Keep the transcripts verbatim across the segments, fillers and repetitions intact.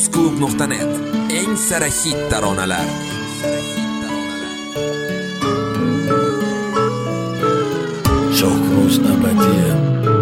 uzklub nuqta net. Eng sara hit taronalar. Sho'ruz navbatiya.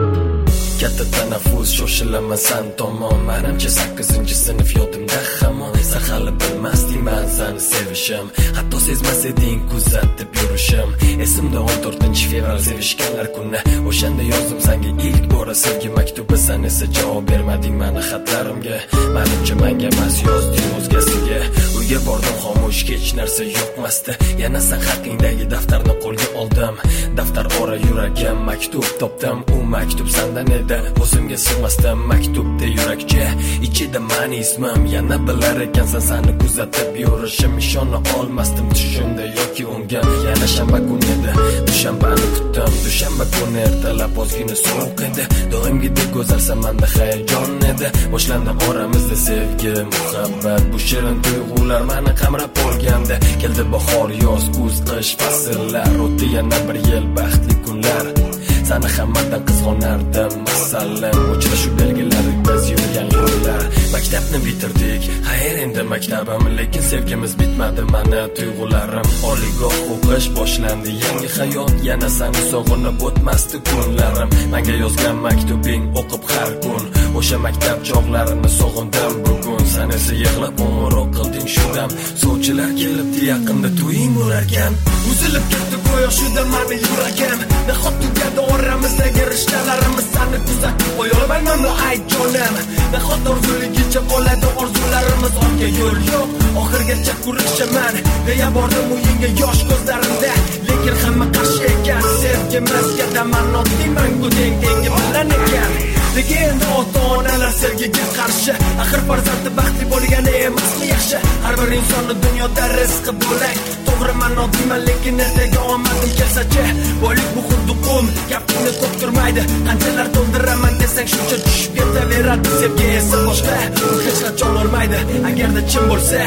Katta tanaffus shoshilaman san tomon. Menimcha sakkizinchi sinf yodimda hamon. Esa hali bilmasding men seni sevishim. Hatto sezmas eding kuzatib yurishim. Esimda o'n to'rtinchi fevral sevishganlar kuni. O'shanda yozdim senga ilk bora sevgi maktubi. Sen esa javob bermading meni xatlarimga. Menimcha menga emas yozding o'zgasiga. Uyga bordim xomush, hech narsa yo'qmasdi. Yana sen haqingdagi daftarni qo'lga oldim. Daftar ora yuragim maktub topdim. U maktub sendan edi. O'zimga sig'masdim maktubda yurakcha. Ichida meni ismim yana bilar ekansan seni kuzatib yurishim. Ishona olmasdim tushimda yoki unga. Yana shanba kuni edi. Dushanbani kutdim. Dushanba kuni ertalab ozgina sovuq edi. Doimgidek go'zalsan menda hayajon edi. Boshlandi oramizda sevgi, muhabbat. Bu shirin tuyg'ular meni qamrab olgandi. Keldi bahor, yoz, kuz, qish fasllar. O'tdi yana bir yil baxtli kunlar. Seni hammadan qizg'onardim masalan. Uchrashuv belgilari biz yurgan yo'llar. Maktabni bitirdik, xayr endi maktabim. Lekin sevgimiz bitmadi, meni tuyg'ularim. Oliygoh o'qish boshlandi, yangi hayot. Yana seni sog'inib o'tmasdi kunlarim. Menga yozgan maktubing o'qib har kun. O'sha maktab chog'larini sog'indim bugun. Sen esa yig'lab qo'ng'iroq qilding shudam. Sovchilar kelibdi yaqinda to'ying bo'larkan. Uzilib ketdi go'yo shuda meni yuragim. Nahot tugadi oramizdagi rishtalarimiz. Seni kuzatib qo'ya olmaymanmi ay jonim. Nahot orzuligicha qoladi orzularimiz. Ortga yo'l yo'q, oxirgacha kurashaman deya bordim uyingga yosh ko'zlarimda. Lekin hamma qarshi ekan sevgimizga. Daman oddiman gudeng tengi bilan ekan. Lekin ota-onalar sevgiga qarshi. Axir farzandi baxtli bo'lgani emasmi yaxshi? Har bir insonni dunyoda rizqi bo'lak. To'g'ri men oddiman lekin ertaga omadim kelsa-chi. Boylik bu xuddi qum, gapni to'ktirmaydi. Qanchalar to'ldiraman desang shuncha tushib ketaveradi. Sevgi esa boshqa, u hech qachon olmaydi agarda chin bo'lsa.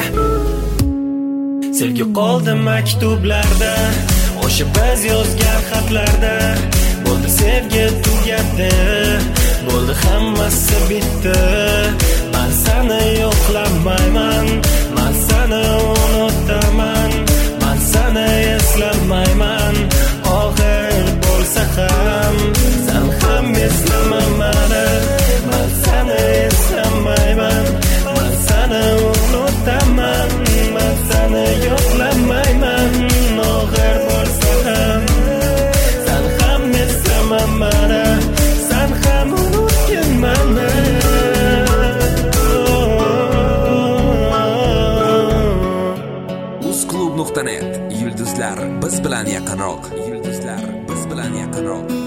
Sevgi qoldi maktublarda, o'sha biz yozgan xatlarda. Bo'ldi sevgi tugadi, bo'ldi hammasi bitdi. Men seni yo'qlamayman, men seni unutaman, men seni eslamayman. Oxir bo'lsa ham sen ham eslama meni. Men seni eslamayman, men seni unutaman, men seni yo'qlamayman. Oxir bo'lsa ham sen ham eslama meni, sen ham unutgin meni. uzklub nuqta net. Yulduzlar biz bilan yaqinroq. Yulduzlar biz bilan yaqinroq.